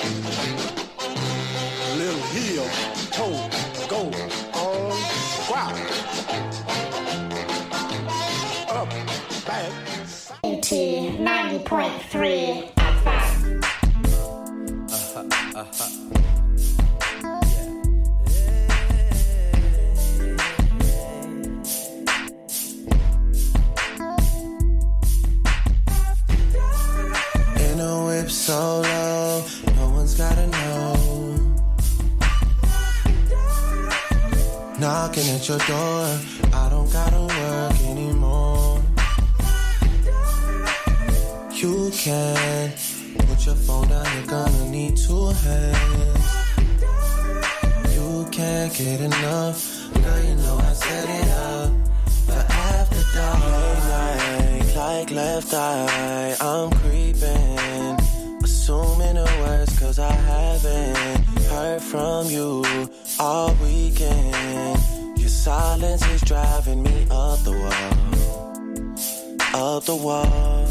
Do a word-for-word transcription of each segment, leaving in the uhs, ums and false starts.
Little heel, toe, go, on, wow. Up, back. T ninety point three F M. Uh-huh, uh-huh. So low, no one's gotta know. Knocking at your door, I don't gotta work anymore. You can put your phone down, you're gonna need two hands. You can't get enough, girl, you know I set it up. But after dark, night, like left eye, I'm creeping. Assuming the worst, cause I haven't heard from you all weekend. Your silence is driving me up the wall, up the wall.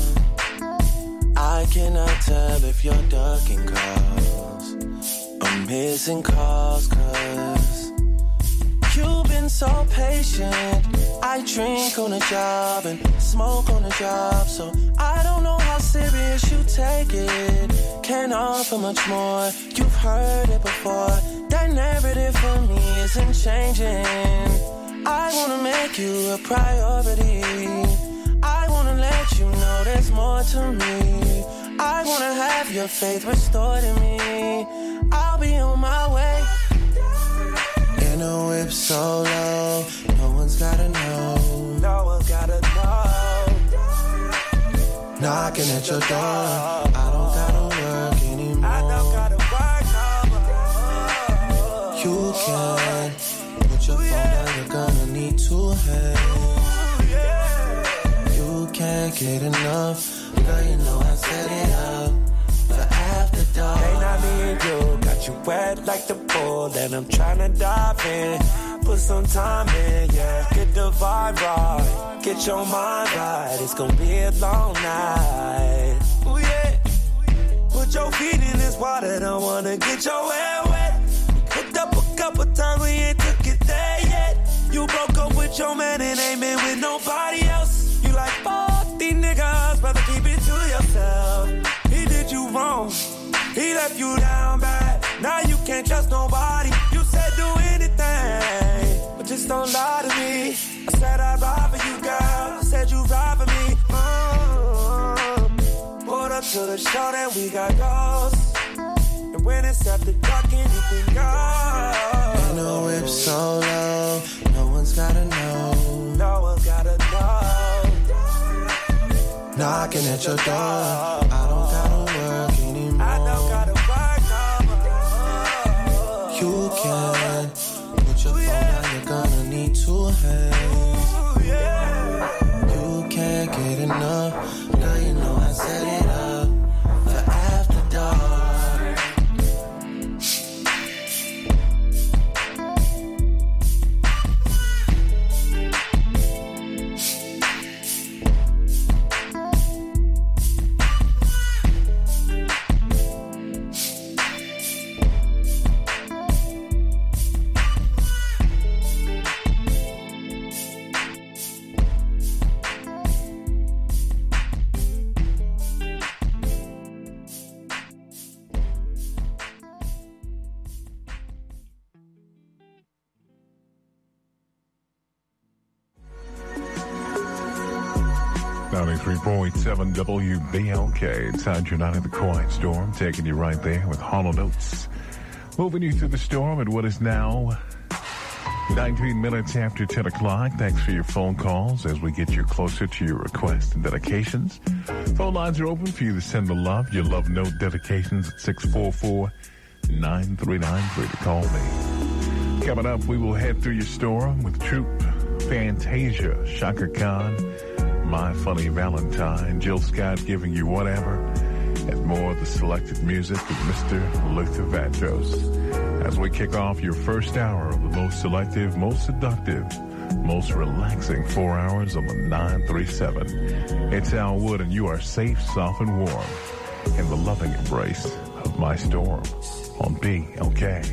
I cannot tell if you're ducking calls or missing calls, cause you've been so patient. I drink on the job and smoke on the job, so I don't know how serious you take it. Can't offer much more, you've heard it before. That narrative for me isn't changing. I wanna make you a priority. I wanna let you know there's more to me. I wanna have your faith restored in me. I'll be on my way. In a whip so low, no one's gotta know. No one's gotta know. Knocking at your door, I don't gotta work anymore. I don't gotta work no more. You can put your phone down, you're gonna need two hands. You can't get enough, girl, you know I set it up. For after dark, ain't not me and you, got you wet like the pool, and I'm tryna dive in. Put some time in, yeah. Get the vibe right, get your mind right. It's gonna be a long night. Ooh yeah. Put your feet in this water, don't wanna get your hair wet. Hooked up a couple times, we ain't took it there yet. You broke up with your man and ain't been with nobody else. You like fuck these niggas, better keep it to yourself. He did you wrong, he left you down bad. Now you can't trust nobody. You said do anything, but just don't lie to me. I said I'd ride for you, girl. I said you'd ride for me. Mm-hmm. Pulled up to the show, then we got ghosts. And when it's after dark, anything goes. In a whip so low, no one's gotta know. No one's gotta know. Knocking at your door, I don't gotta work anymore. I don't gotta work no more. You can put your phone down, you're gonna need two hands. You can't get enough, girl, you know I set it up for after dark. ninety-three point seven W B L K. Inside your night of the quiet storm, taking you right there with Hollow Notes. Moving you through the storm at what is now nineteen minutes after ten o'clock. Thanks for your phone calls as we get you closer to your requests and dedications. Phone lines are open for you to send the love, your love note dedications at six four four, nine three nine three to call me. Coming up, we will head through your storm with Troop, Fantasia, Shaka Khan, My Funny Valentine, Jill Scott giving you whatever, and more of the selected music with Mister Luther Vandross. As we kick off your first hour of the most selective, most seductive, most relaxing four hours on the nine three seven. It's Al Wood, and you are safe, soft, and warm in the loving embrace of My Storm on B L K.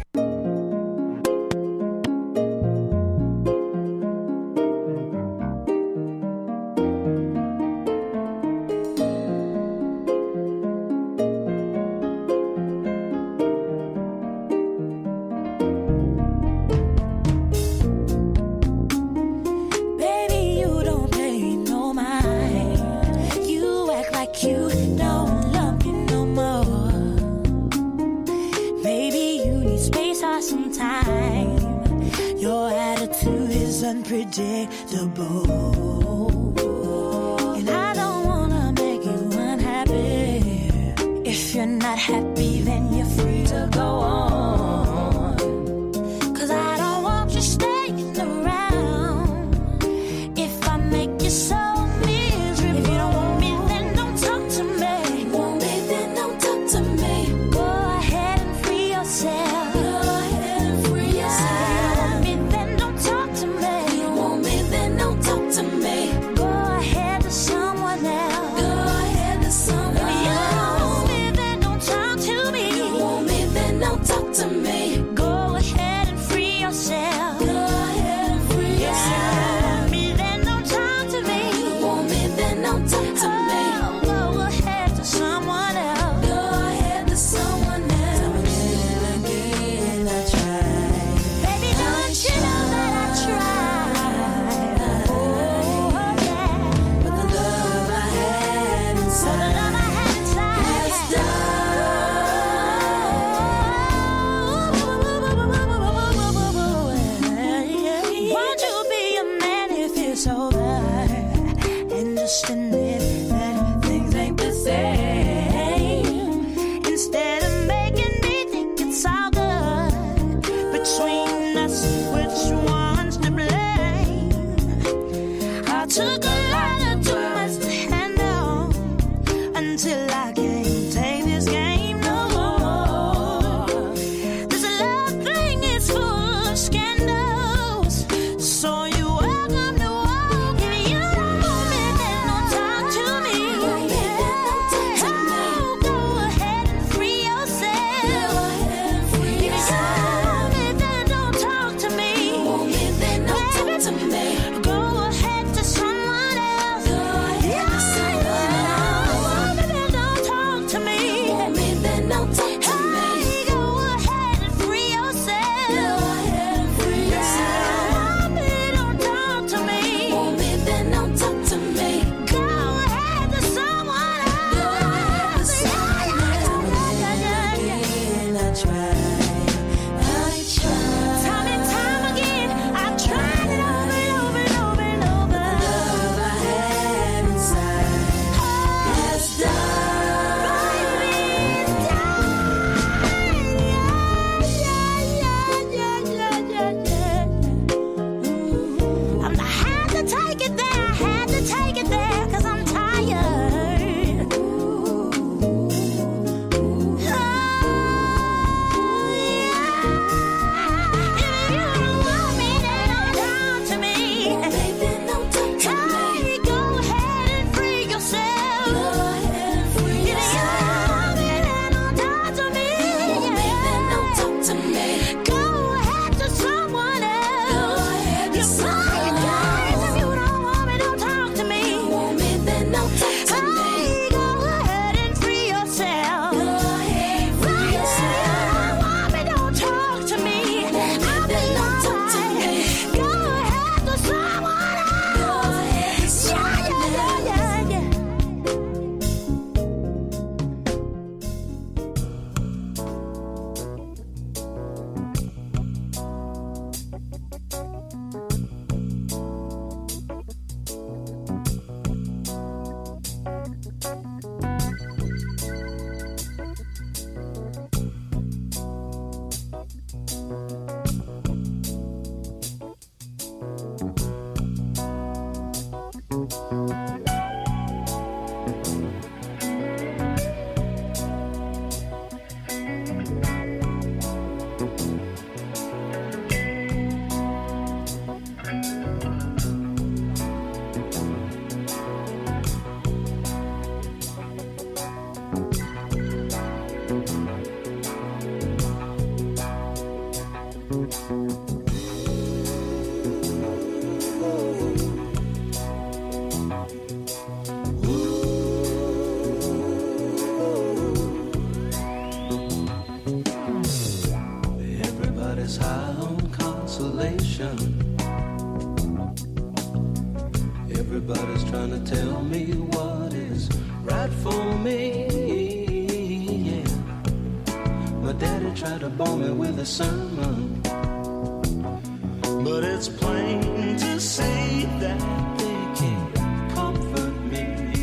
My daddy tried to bore me with a sermon, but it's plain to see that they can't comfort me.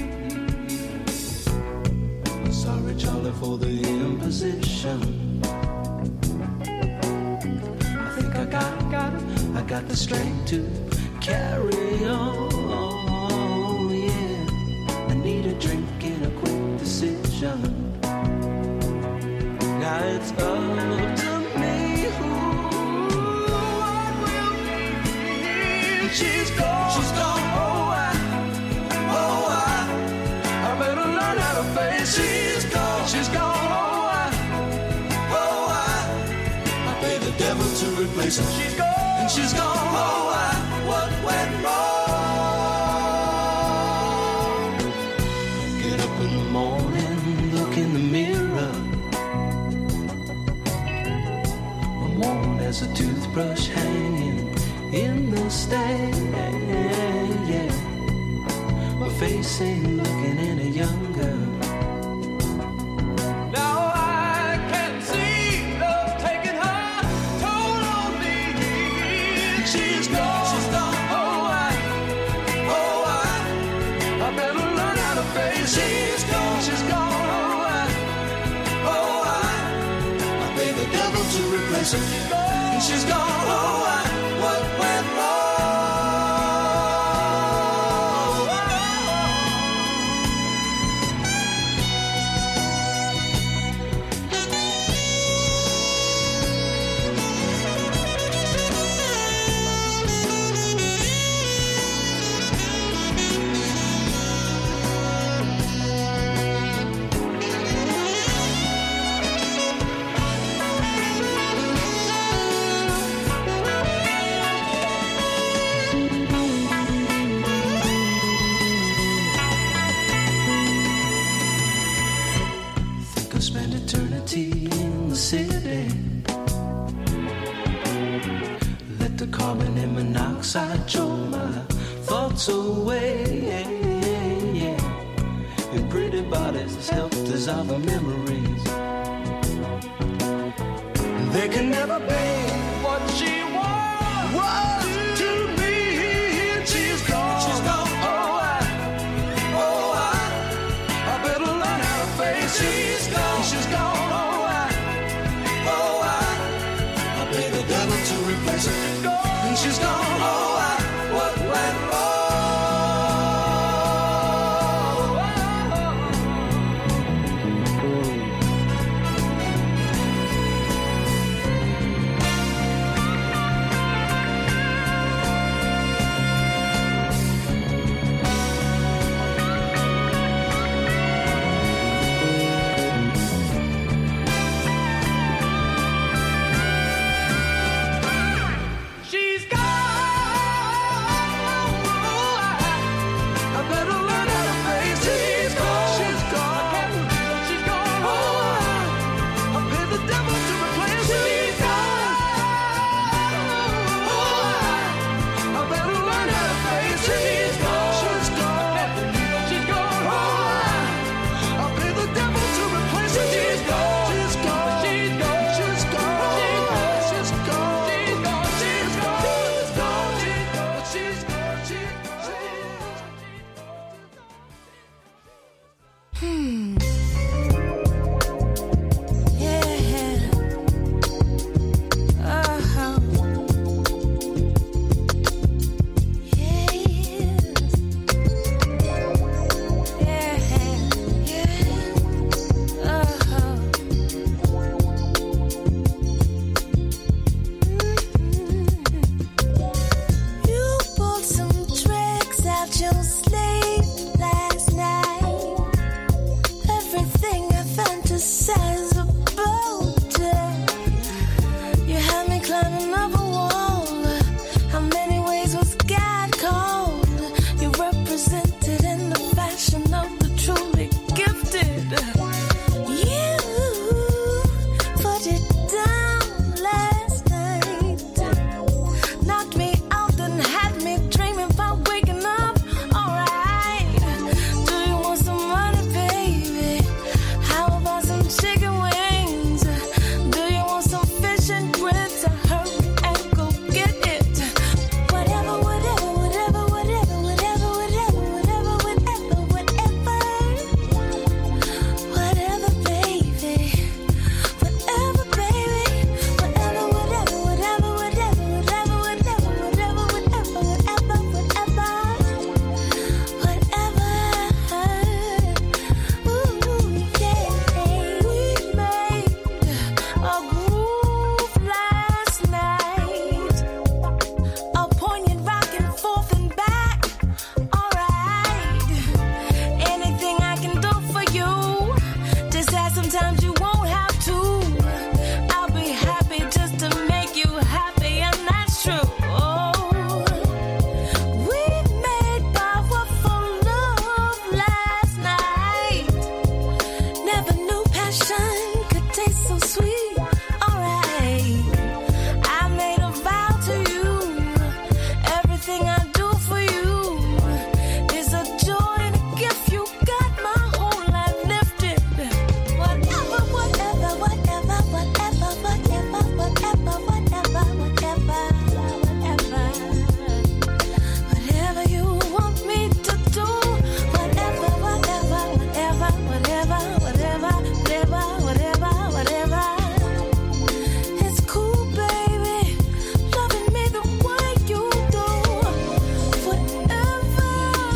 Sorry, Charlie, for the imposition. I think I got, got, I got the strength to carry on. Yeah, I need a drink and a quick decision. Now it's up to me who I will be. She's gone, she's gone. Oh, I, oh, I, I better learn how to face. She's gone, she's gone. Oh, I, oh, I, I pay the devil to replace her. She's gone, and she's gone. Oh, I, what went wrong? Get up in the morning, look in the mirror. There's a toothbrush hanging in the stand, yeah. My face ain't looking any younger. Now I can see love taking her toll on me. She's gone, she's gone. Oh, I, oh, I, I better learn how to face. She's gone, she's gone. Oh, I, oh, I, I pay the devil to replace her. She's gone. She's gone, oh, I, what went in the city? Let the carbon and monoxide choke my thoughts away, yeah, yeah. In pretty bodies help dissolve the memories. They can never be what she was, was to me. She's gone, she's gone. Oh, I, oh, I, I better learn how to face. She's gone, she's gone. To replace her, and she's gone. Oh, I, what went wrong? sweet. Alright, I made a vow to you. Everything I do for you is a joy and a gift. You got my whole life lifted. Whatever, whatever, whatever, whatever, whatever, whatever, whatever, whatever, whatever. Whatever you want me to do. Whatever, whatever, whatever, whatever, whatever, whatever, whatever, whatever. It's cool, baby. Loving me the way you do. Whatever,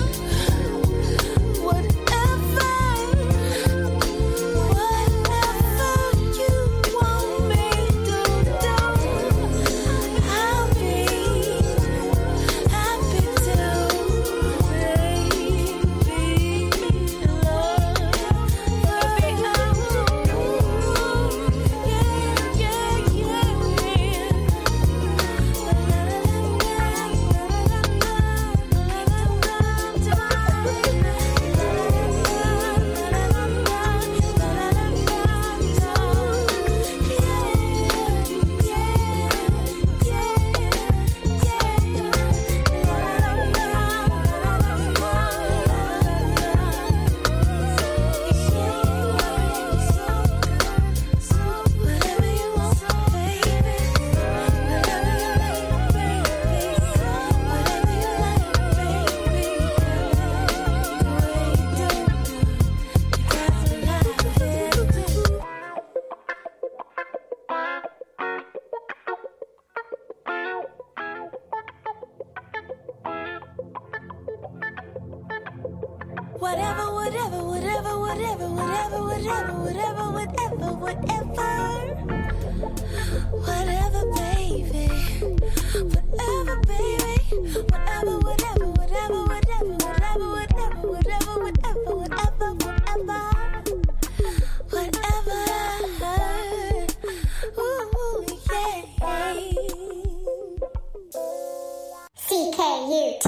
whatever, whatever you want me to do, I'll be happy to, baby. Love, baby, I'm yeah, yeah, whatever you want, baby. Whatever you like, baby. Whatever you like, baby. The way you do, you got to love it. Whatever, whatever, whatever, whatever, whatever, whatever, whatever, whatever, whatever. Whatever, baby. Whatever, baby. Whatever, whatever, whatever, whatever, whatever, whatever, whatever, whatever, whatever, whatever. Whatever. Ooh, yeah. C K U T.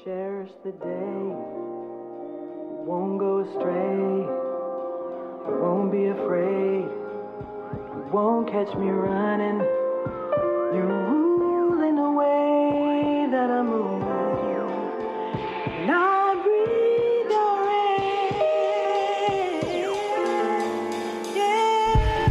Cherish the day, won't go astray, won't be afraid, won't catch me running. You're ruling the way that I move, and I breathe your air, yeah.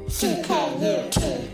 C K U T.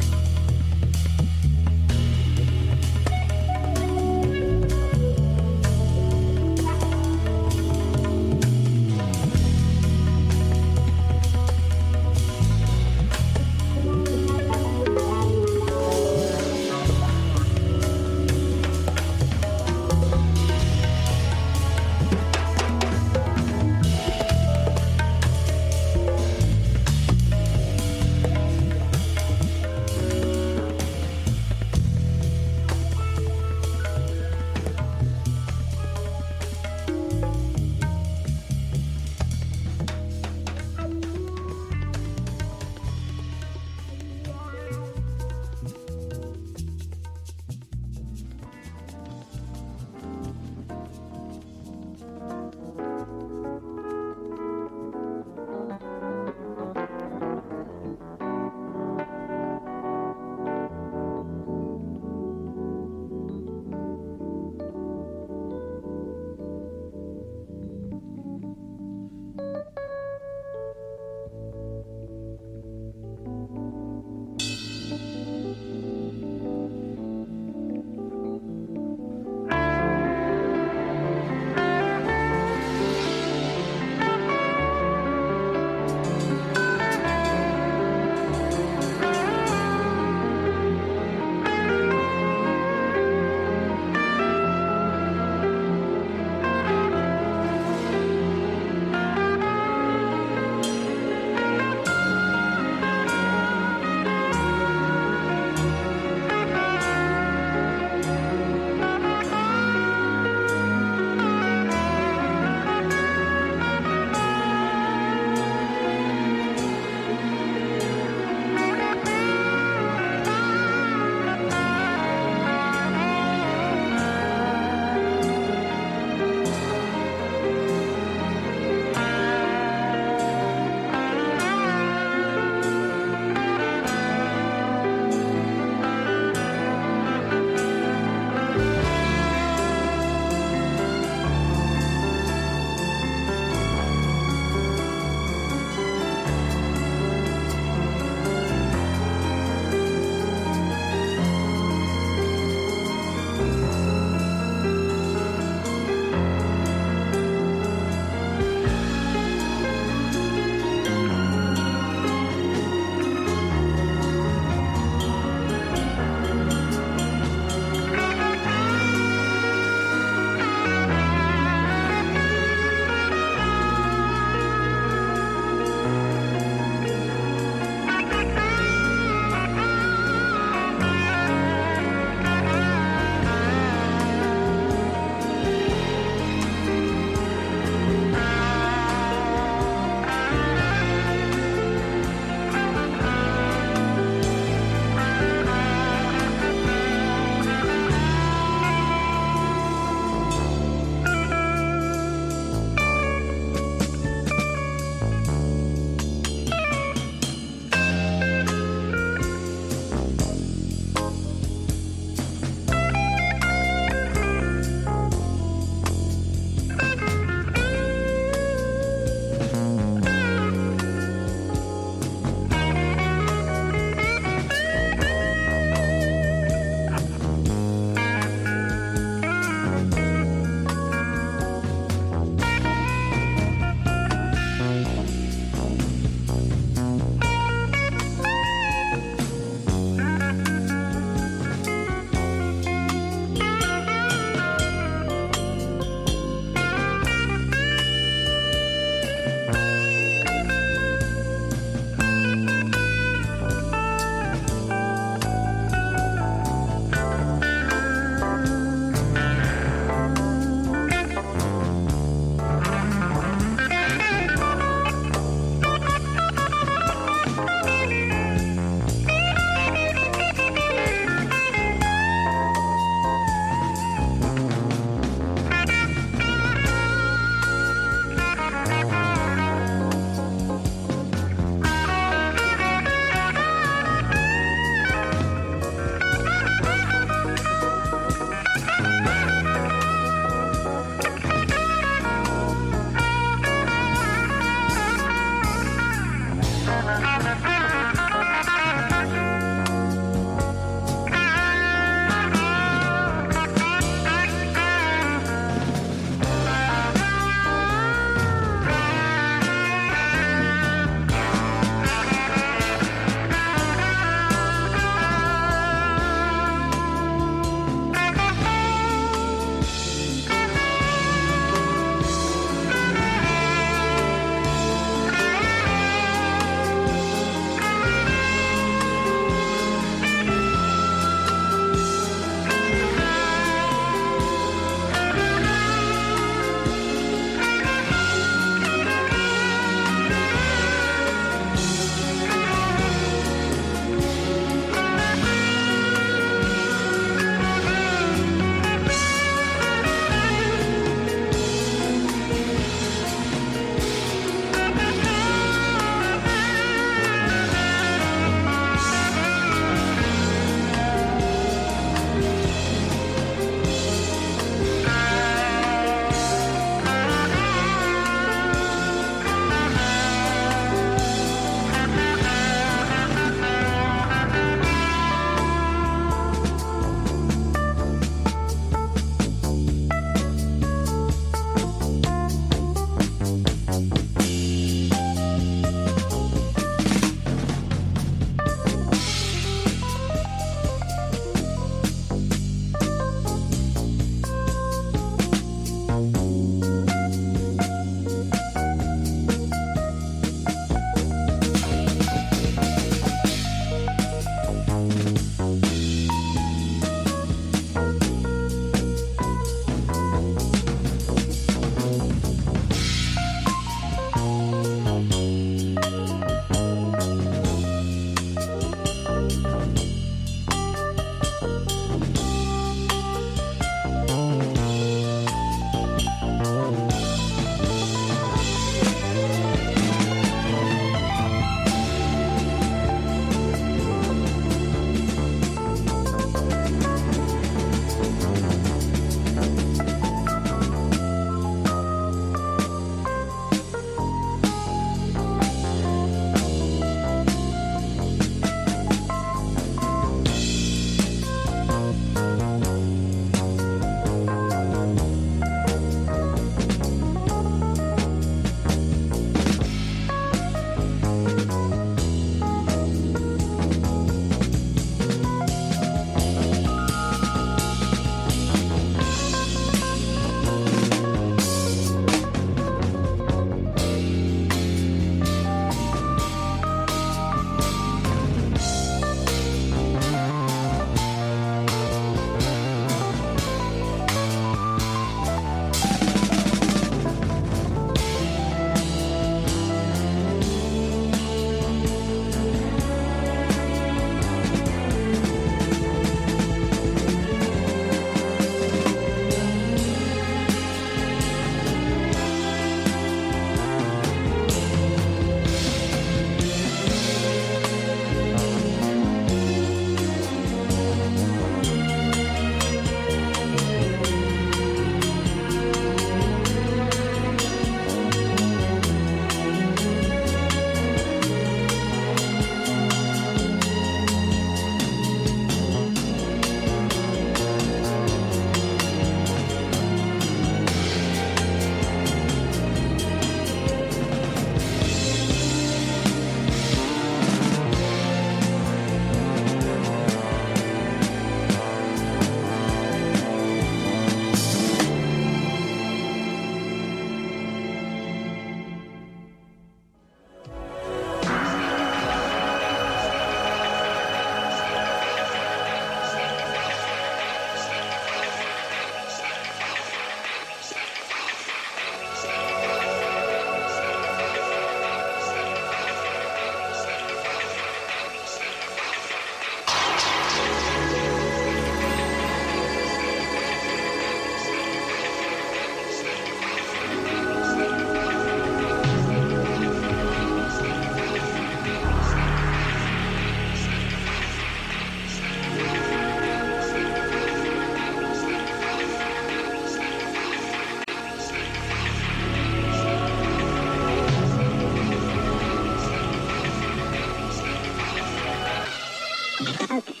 Donkey.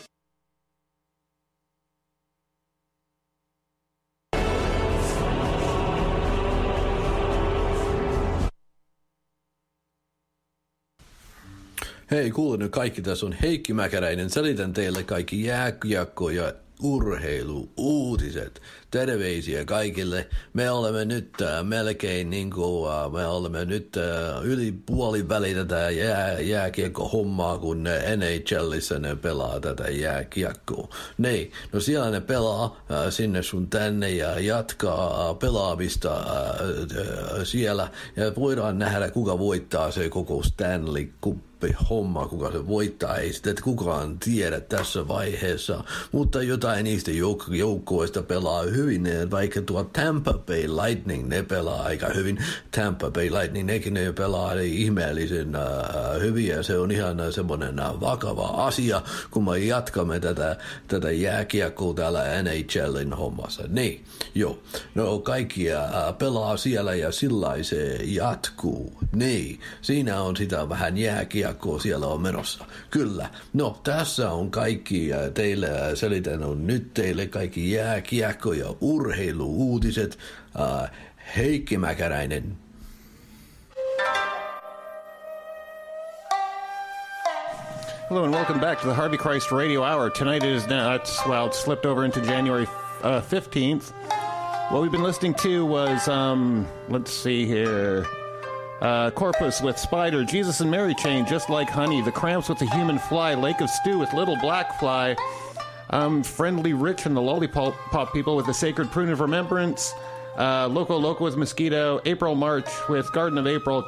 Hei, kuule nyt kaikki, tässä on Heikki Mäkäräinen. Selitän teille kaikki jääkiekko- ja urheilu-uutiset. Terveisiä kaikille. Me olemme nyt äh, melkein niin kuin, äh, me olemme nyt äh, yli puoli väli tätä jää, jääkiekko-hommaa, kun ne N H L:ssä ne pelaa tätä jääkiekkoa. Niin, no siellä ne pelaa äh, sinne sun tänne ja jatkaa äh, pelaamista äh, äh, siellä. Ja voidaan nähdä, kuka voittaa se koko Stanley Cup. Homma, kuka se voittaa, ei sitä kukaan tiedä tässä vaiheessa, mutta jotain niistä jouk- joukkoista pelaa hyvin, vaikka tuo Tampa Bay Lightning, ne pelaa aika hyvin. Tampa Bay Lightning, nekin ne pelaa ihmeellisen uh, hyvin, ja se on ihan semmoinen uh, vakava asia, kun me jatkamme tätä, tätä jääkiekkoa täällä N H L:n hommassa. Niin, joo, no kaikki uh, pelaa siellä ja sillä se jatkuu. Niin, siinä on sitä vähän jääkiekkoa. Siellä on menossa. Kyllä. No, tässä on kaikki teille selitän on nyt teille kaikki jääkiekko- ja urheilu-uutiset. Uh, Heikki Mäkäräinen. Hello and welcome back to the Harvey Christ Radio Hour. Tonight is now, it's, well, it slipped over into January uh, fifteenth. What we've been listening to was, um, let's see here... Uh, Corpus with Spider, Jesus and Mary Chain, Just Like Honey, The Cramps with the Human Fly, Lake of Stew with Little Black Fly, um, Friendly Rich and the Lollipop Pop People with The Sacred Prune of Remembrance, uh, Loco Loco with Mosquito, April March with Garden of April,